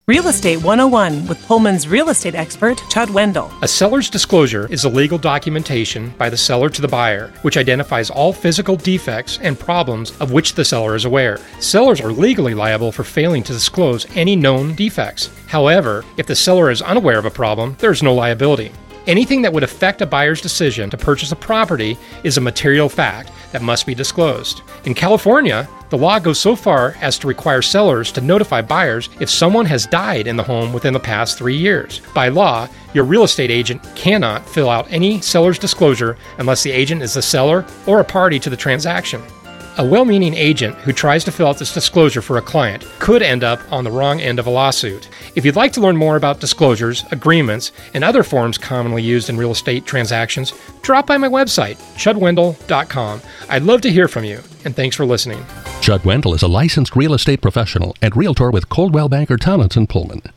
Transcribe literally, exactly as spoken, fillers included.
Real Estate one oh one with Pullman's real estate expert, Chud Wendell. A seller's disclosure is a legal documentation by the seller to the buyer, which identifies all physical defects and problems of which the seller is aware. Sellers are legally liable for failing to disclose any known defects. However, if the seller is unaware of a problem, there is no liability. Anything that would affect a buyer's decision to purchase a property is a material fact that must be disclosed. In California, the law goes so far as to require sellers to notify buyers if someone has died in the home within the past three years. By law, your real estate agent cannot fill out any seller's disclosure unless the agent is the seller or a party to the transaction. A well-meaning agent who tries to fill out this disclosure for a client could end up on the wrong end of a lawsuit. If you'd like to learn more about disclosures, agreements, and other forms commonly used in real estate transactions, drop by my website, chud wendell dot com. I'd love to hear from you, and thanks for listening. Chud Wendell is a licensed real estate professional and realtor with Coldwell Banker Tomlinson Pullman.